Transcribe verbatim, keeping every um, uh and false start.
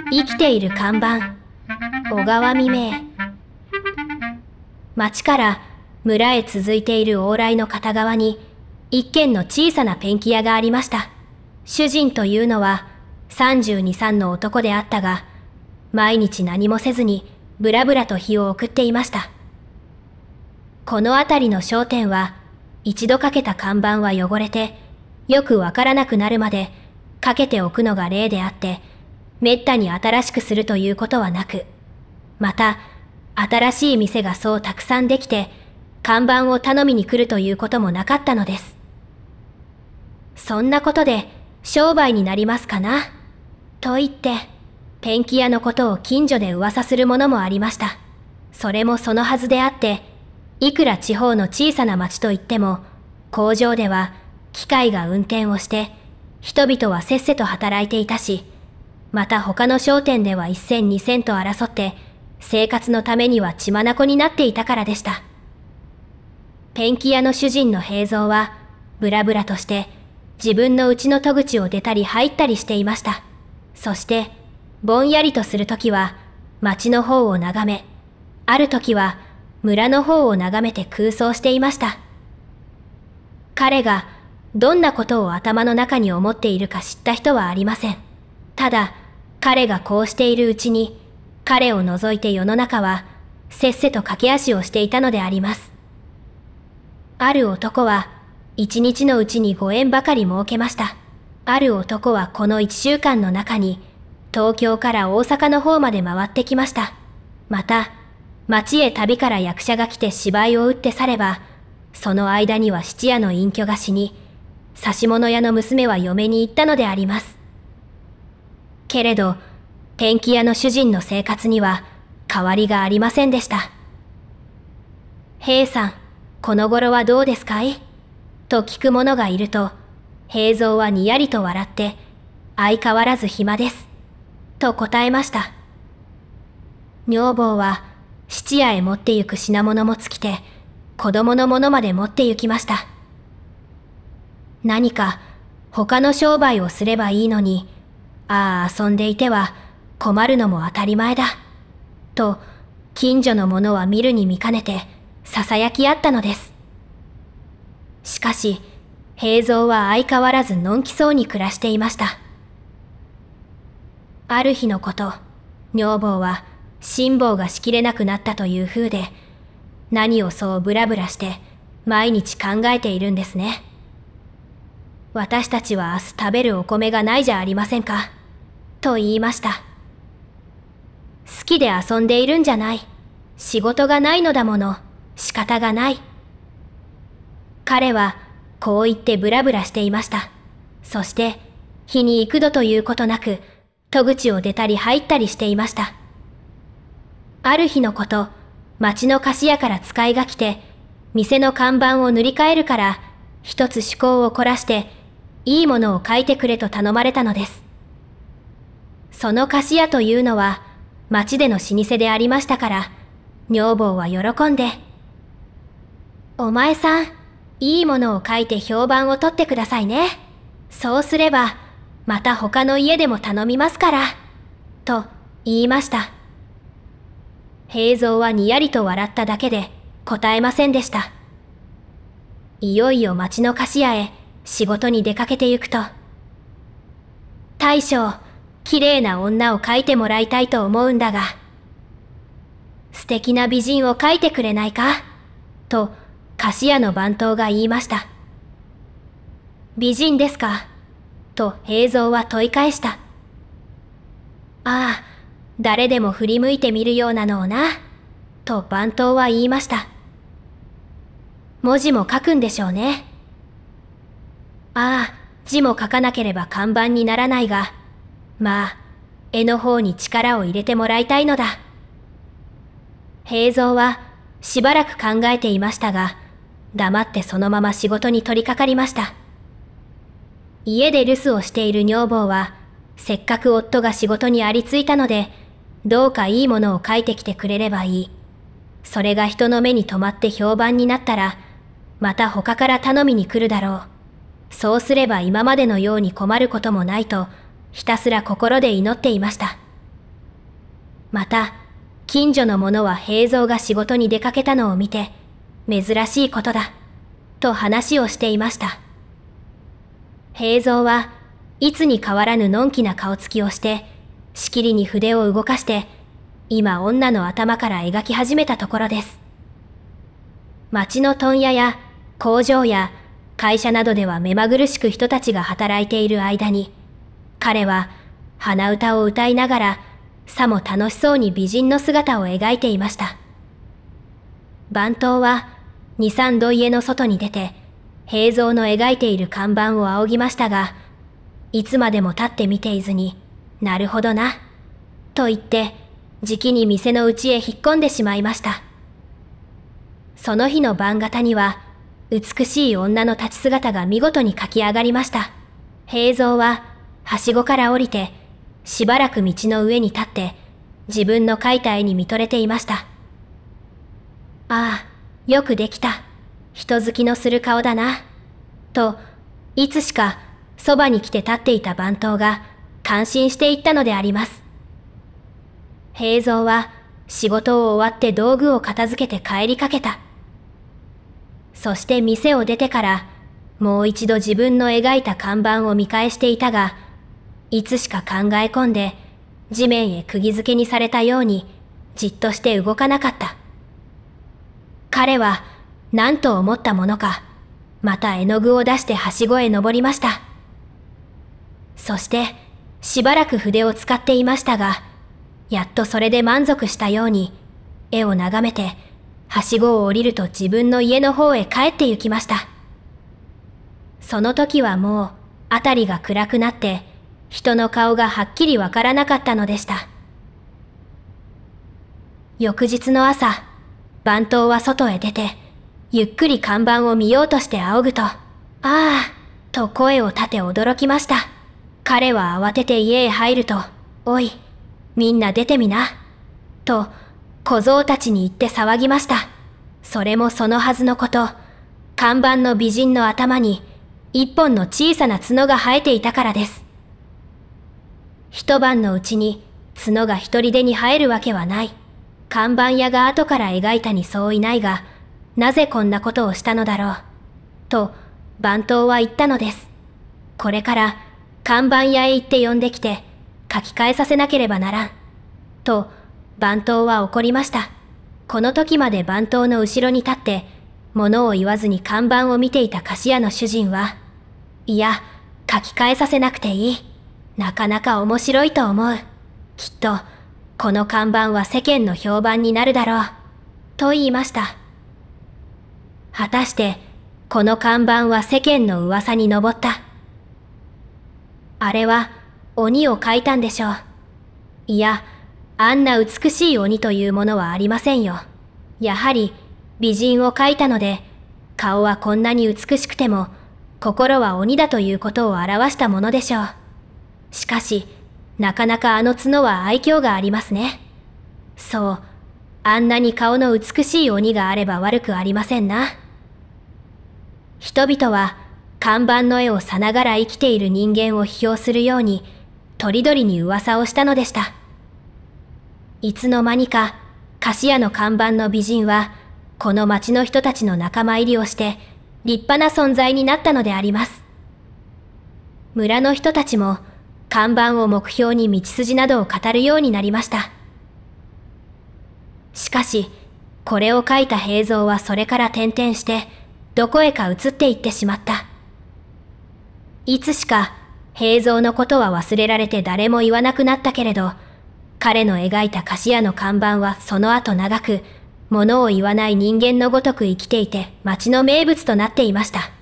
生きている看板、小川未明。町から村へ続いている往来の片側に、一軒の小さなペンキ屋がありました。主人というのはさんじゅうに、さんの男であったが、毎日何もせずにぶらぶらと日を送っていました。この辺りの商店は、一度かけた看板は汚れて、よくわからなくなるまでかけておくのが例であって、めったに新しくするということはなく、また、新しい店がそうたくさんできて、看板を頼みに来るということもなかったのです。そんなことで商売になりますかな、と言って、ペンキ屋のことを近所で噂するものもありました。それもそのはずであって、いくら地方の小さな町といっても、工場では機械が運転をして、人々はせっせと働いていたし、また他の商店では一銭二銭と争って、生活のためには血眼になっていたからでした。ペンキ屋の主人の平蔵は、ブラブラとして、自分の家の戸口を出たり入ったりしていました。そして、ぼんやりとするときは、町の方を眺め、あるときは、村の方を眺めて空想していました。彼が、どんなことを頭の中に思っているか知った人はありません。ただ、彼がこうしているうちに、彼を除いて世の中は、せっせと駆け足をしていたのであります。ある男は、一日のうちにごえんばかり儲けました。ある男はこの一週間の中に、東京から大阪の方まで回ってきました。また、町へ旅から役者が来て芝居を打って去れば、その間には質屋の隠居が死に、指物屋の娘は嫁に行ったのであります。けれど、ペンキ屋の主人の生活には変わりがありませんでした。平さん、この頃はどうですかい？と聞く者がいると、平蔵はにやりと笑って、相変わらず暇です。と答えました。女房は、質屋へ持って行く品物も尽きて、子供のものまで持って行きました。何か、他の商売をすればいいのに、ああ遊んでいては困るのも当たり前だ。と、近所の者は見るに見かねて、囁き合ったのです。しかし、平蔵は相変わらずのんきそうに暮らしていました。ある日のこと、女房は辛抱がしきれなくなったという風で、何をそうブラブラして毎日考えているんですね。私たちは明日食べるお米がないじゃありませんか、と言いました。好きで遊んでいるんじゃない。仕事がないのだもの、仕方がない。彼はこう言ってブラブラしていました。そして日に幾度ということなく戸口を出たり入ったりしていました。ある日のこと、町の菓子屋から使いが来て、店の看板を塗り替えるから一つ趣向を凝らしていいものを書いてくれと頼まれたのです。その菓子屋というのは町での老舗でありましたから、女房は喜んで、お前さん、いいものを書いて評判を取ってくださいね。そうすれば、また他の家でも頼みますから、と言いました。平蔵はにやりと笑っただけで答えませんでした。いよいよ町の菓子屋へ仕事に出かけてゆくと、大将、きれいな女を描いてもらいたいと思うんだが、素敵な美人を描いてくれないか、と菓子屋の番頭が言いました。美人ですか、と平蔵は問い返した。ああ、誰でも振り向いてみるようなのをな、と番頭は言いました。文字も書くんでしょうね。ああ、字も書かなければ看板にならないが、まあ、絵の方に力を入れてもらいたいのだ。平蔵はしばらく考えていましたが、黙ってそのまま仕事に取り掛かりました。家で留守をしている女房は、せっかく夫が仕事にありついたので、どうかいいものを書いてきてくれればいい。それが人の目に留まって評判になったら、また他から頼みに来るだろう。そうすれば今までのように困ることもないと、ひたすら心で祈っていました。 また、近所の者は平蔵が仕事に出かけたのを見て、珍しいことだ、と話をしていました。平蔵はいつに変わらぬのんきな顔つきをして、しきりに筆を動かして、今女の頭から描き始めたところです。町の問屋や工場や会社などでは目まぐるしく人たちが働いている間に、彼は鼻歌を歌いながら、さも楽しそうに美人の姿を描いていました。番頭は二三度家の外に出て、平蔵の描いている看板を仰ぎましたが、いつまでも立って見ていずに、なるほどな、と言って、じきに店の内へ引っ込んでしまいました。その日の晩方には、美しい女の立ち姿が見事に描き上がりました。平蔵は、はしごから降りて、しばらく道の上に立って、自分の描いた絵に見とれていました。ああ、よくできた。人好きのする顔だな。と、いつしか、そばに来て立っていた番頭が、感心していったのであります。平蔵は、仕事を終わって道具を片付けて帰りかけた。そして店を出てから、もう一度自分の描いた看板を見返していたが、いつしか考え込んで、地面へ釘付けにされたように、じっとして動かなかった。彼は、何と思ったものか、また絵の具を出してはしごへ登りました。そして、しばらく筆を使っていましたが、やっとそれで満足したように、絵を眺めて、はしごを降りると自分の家の方へ帰って行きました。その時はもう、あたりが暗くなって、人の顔がはっきりわからなかったのでした。翌日の朝、番頭は外へ出て、ゆっくり看板を見ようとして仰ぐと、ああ、と声を立て驚きました。彼は慌てて家へ入ると、おい、みんな出てみな、と小僧たちに言って騒ぎました。それもそのはずのこと、看板の美人の頭に一本の小さな角が生えていたからです。一晩のうちに角が一人でに生えるわけはない。看板屋が後から描いたにそういないが、なぜこんなことをしたのだろう。と番頭は言ったのです。これから看板屋へ行って呼んできて書き換えさせなければならん。と番頭は怒りました。この時まで番頭の後ろに立って物を言わずに看板を見ていた菓子屋の主人は、いや、書き換えさせなくていい。なかなか面白いと思う。きっと、この看板は世間の評判になるだろう。と言いました。果たして、この看板は世間の噂に上った。あれは、鬼を描いたんでしょう。いや、あんな美しい鬼というものはありませんよ。やはり、美人を描いたので、顔はこんなに美しくても、心は鬼だということを表したものでしょう。しかし、なかなかあの角は愛嬌がありますね。そう、あんなに顔の美しい鬼があれば悪くありませんな。人々は、看板の絵をさながら生きている人間を批評するように、とりどりに噂をしたのでした。いつの間にか、菓子屋の看板の美人は、この町の人たちの仲間入りをして、立派な存在になったのであります。村の人たちも、看板を目標に道筋などを語るようになりました。しかし、これを書いた平蔵はそれから転々して、どこへか移っていってしまった。いつしか、平蔵のことは忘れられて誰も言わなくなったけれど、彼の描いた菓子屋の看板はその後長く、物を言わない人間のごとく生きていて町の名物となっていました。